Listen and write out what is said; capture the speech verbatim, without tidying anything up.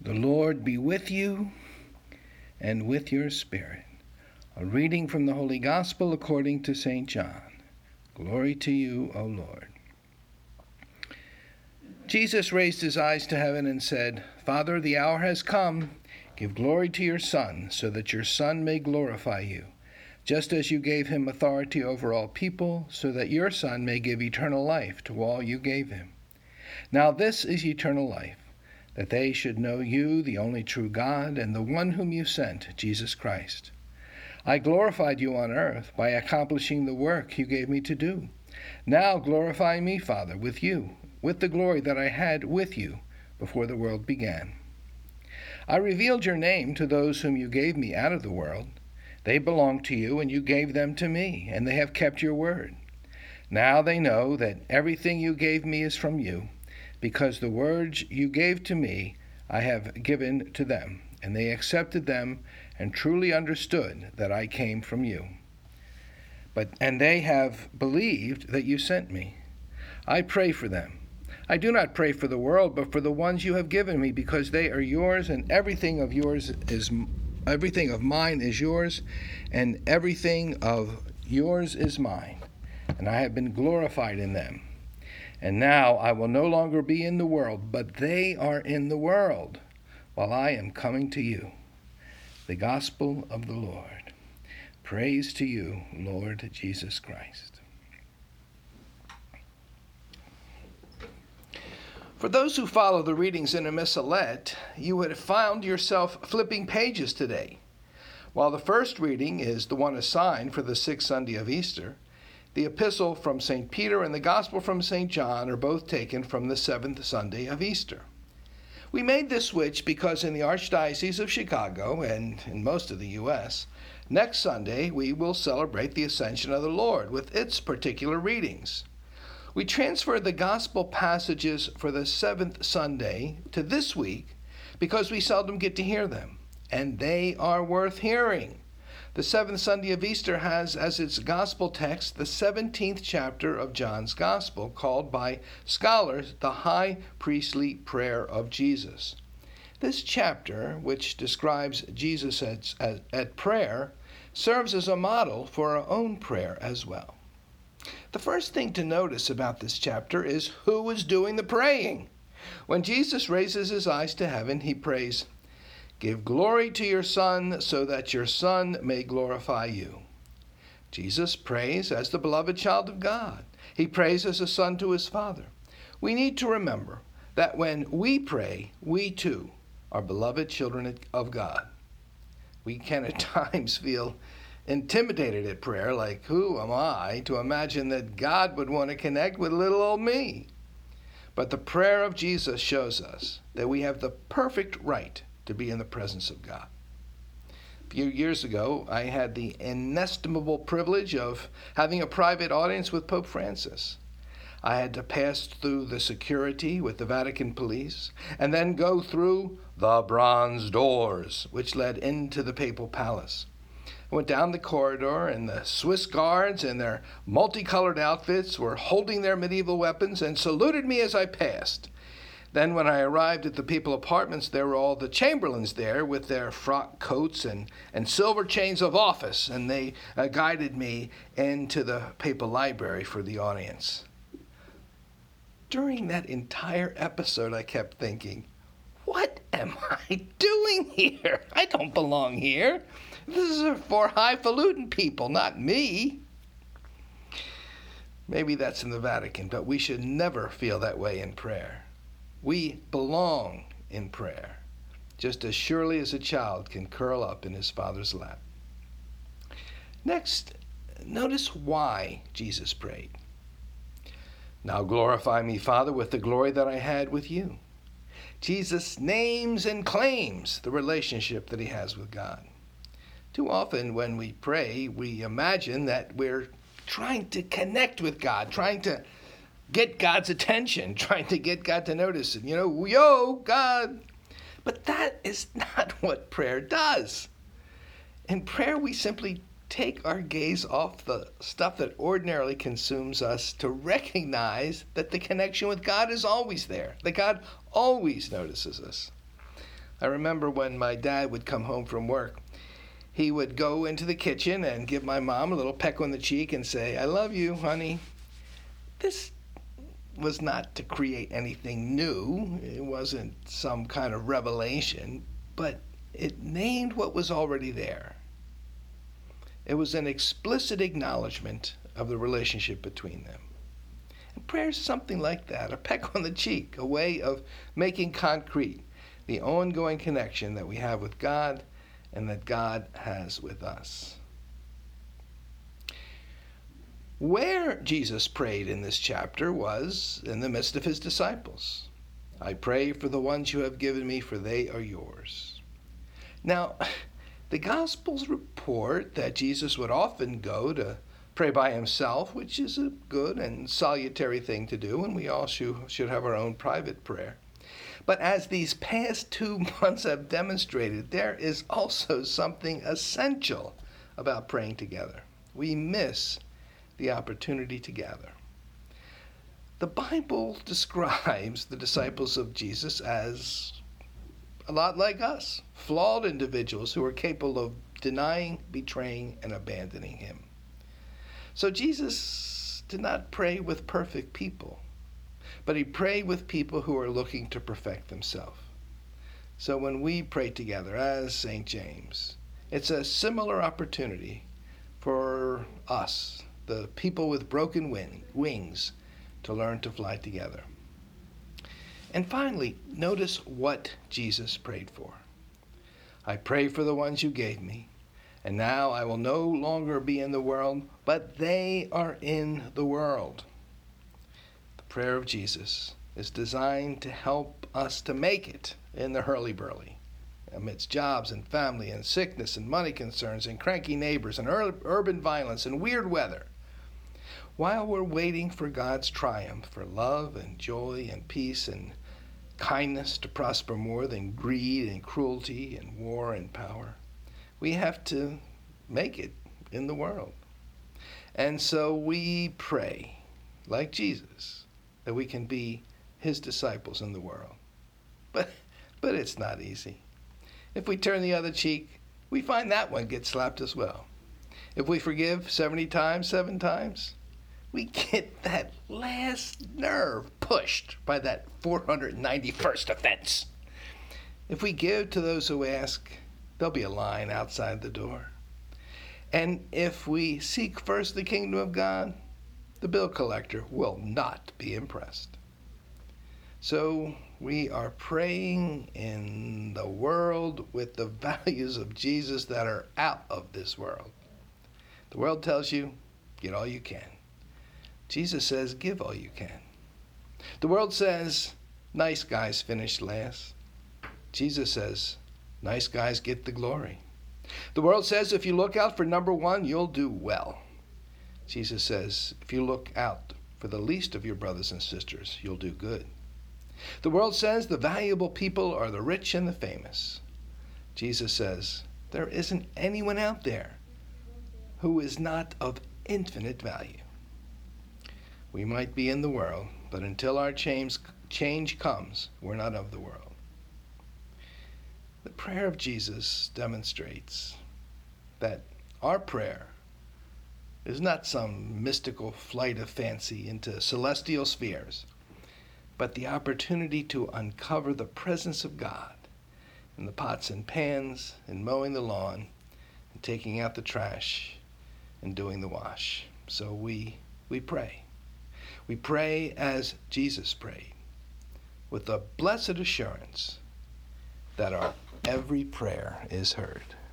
The Lord be with you and with your spirit. A reading from the Holy Gospel according to Saint John. Glory to you, O Lord. Jesus raised his eyes to heaven and said, Father, the hour has come. Give glory to your Son, so that your Son may glorify you, just as you gave him authority over all people, so that your Son may give eternal life to all you gave him. Now this is eternal life, that they should know you, the only true God, and the one whom you sent, Jesus Christ. I glorified you on earth by accomplishing the work you gave me to do. Now glorify me, Father, with you, with the glory that I had with you before the world began. I revealed your name to those whom you gave me out of the world. They belong to you, and you gave them to me, and they have kept your word. Now they know that everything you gave me is from you, because the words you gave to me I have given to them, and they accepted them and truly understood that I came from you. But and they have believed that you sent me. I pray for them. I do not pray for the world, but for the ones you have given me, because they are yours, and everything of yours is everything of mine is yours, and everything of yours is mine. And I have been glorified in them. And now I will no longer be in the world, but they are in the world, while I am coming to you. The Gospel of the Lord. Praise to you, Lord Jesus Christ. For those who follow the readings in a missalette, you would have found yourself flipping pages today. While the first reading is the one assigned for the sixth Sunday of Easter, the epistle from Saint Peter and the Gospel from Saint John are both taken from the seventh Sunday of Easter. We made this switch because in the Archdiocese of Chicago, and in most of the U S, next Sunday we will celebrate the Ascension of the Lord with its particular readings. We transferred the Gospel passages for the seventh Sunday to this week because we seldom get to hear them, and they are worth hearing. The seventh Sunday of Easter has as its gospel text the seventeenth chapter of John's Gospel, called by scholars the High Priestly Prayer of Jesus. This chapter, which describes Jesus at, at, at prayer, serves as a model for our own prayer as well. The first thing to notice about this chapter is who is doing the praying. When Jesus raises his eyes to heaven, he prays, Give glory to your Son, so that your Son may glorify you. Jesus prays as the beloved child of God. He prays as a son to his Father. We need to remember that when we pray, we too are beloved children of God. We can at times feel intimidated at prayer, like, who am I to imagine that God would want to connect with little old me? But the prayer of Jesus shows us that we have the perfect right to be in the presence of God. A few years ago, I had the inestimable privilege of having a private audience with Pope Francis. I had to pass through the security with the Vatican police and then go through the bronze doors, which led into the papal palace. I went down the corridor, and the Swiss guards in their multicolored outfits were holding their medieval weapons and saluted me as I passed. Then when I arrived at the papal apartments, there were all the chamberlains there with their frock coats and, and silver chains of office, and they uh, guided me into the papal library for the audience. During that entire episode, I kept thinking, what am I doing here? I don't belong here. This is for highfalutin people, not me. Maybe that's in the Vatican, but we should never feel that way in prayer. We belong in prayer, just as surely as a child can curl up in his father's lap. Next, notice why Jesus prayed. Now glorify me, Father, with the glory that I had with you. Jesus names and claims the relationship that he has with God. Too often when we pray, we imagine that we're trying to connect with God, trying to get God's attention, trying to get God to notice it. You know, yo, God. But that is not what prayer does. In prayer, we simply take our gaze off the stuff that ordinarily consumes us to recognize that the connection with God is always there, that God always notices us. I remember when my dad would come home from work, he would go into the kitchen and give my mom a little peck on the cheek and say, "I love you, honey." This was not to create anything new. It wasn't some kind of revelation, but it named what was already there. It was an explicit acknowledgement of the relationship between them. And prayer is something like that, a peck on the cheek, a way of making concrete the ongoing connection that we have with God and that God has with us. Where Jesus prayed in this chapter was in the midst of his disciples. "I pray for the ones you have given me, for they are yours." Now, the Gospels report that Jesus would often go to pray by himself, which is a good and salutary thing to do, and we all should have our own private prayer. But as these past two months have demonstrated, there is also something essential about praying together. We miss the opportunity to gather. The Bible describes the disciples of Jesus as a lot like us, flawed individuals who are capable of denying, betraying, and abandoning him. So Jesus did not pray with perfect people, but he prayed with people who are looking to perfect themselves. So when we pray together as Saint James, it's a similar opportunity for us, the people with broken wing, wings, to learn to fly together. And finally, notice what Jesus prayed for. "I pray for the ones you gave me, and now I will no longer be in the world, but they are in the world." The prayer of Jesus is designed to help us to make it in the hurly-burly, amidst jobs and family and sickness and money concerns and cranky neighbors and ur- urban violence and weird weather. While we're waiting for God's triumph, for love and joy and peace and kindness to prosper more than greed and cruelty and war and power, we have to make it in the world. And so we pray, like Jesus, that we can be his disciples in the world. But, but it's not easy. If we turn the other cheek, we find that one gets slapped as well. If we forgive seventy times, seven times, we get that last nerve pushed by that four hundred ninety-first offense. If we give to those who ask, there'll be a line outside the door. And if we seek first the kingdom of God, the bill collector will not be impressed. So we are praying in the world with the values of Jesus that are out of this world. The world tells you, get all you can. Jesus says, give all you can. The world says, nice guys finish last. Jesus says, nice guys get the glory. The world says, if you look out for number one, you'll do well. Jesus says, if you look out for the least of your brothers and sisters, you'll do good. The world says the valuable people are the rich and the famous. Jesus says, there isn't anyone out there who is not of infinite value. We might be in the world, but until our change, change comes, we're not of the world. The prayer of Jesus demonstrates that our prayer is not some mystical flight of fancy into celestial spheres, but the opportunity to uncover the presence of God in the pots and pans, in mowing the lawn, and taking out the trash, and doing the wash. So we we pray. We pray as Jesus prayed, with the blessed assurance that our every prayer is heard.